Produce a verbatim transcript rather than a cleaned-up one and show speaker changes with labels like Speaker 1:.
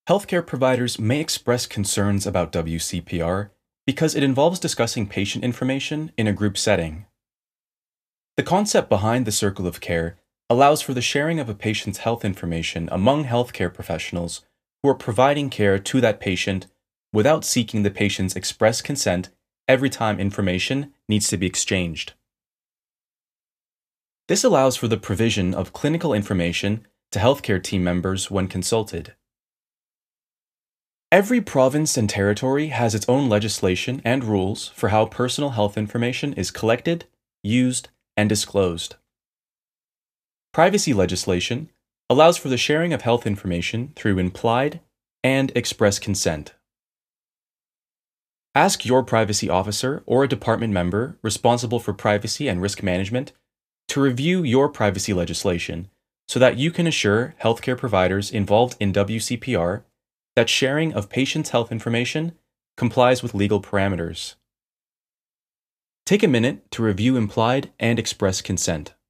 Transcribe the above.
Speaker 1: Healthcare providers may express concerns about W C P R because it involves discussing patient information in a group setting. The concept behind the circle of care allows for the sharing of a patient's health information among healthcare professionals who are providing care to that patient without seeking the patient's express consent every time information needs to be exchanged. This allows for the provision of clinical information to healthcare team members when consulted. Every province and territory has its own legislation and rules for how personal health information is collected, used, and disclosed. Privacy legislation allows for the sharing of health information through implied and express consent. Ask your privacy officer or a department member responsible for privacy and risk management to review your privacy legislation so that you can assure healthcare providers involved in W C P R that sharing of patients' health information complies with legal parameters. Take a minute to review implied and express consent.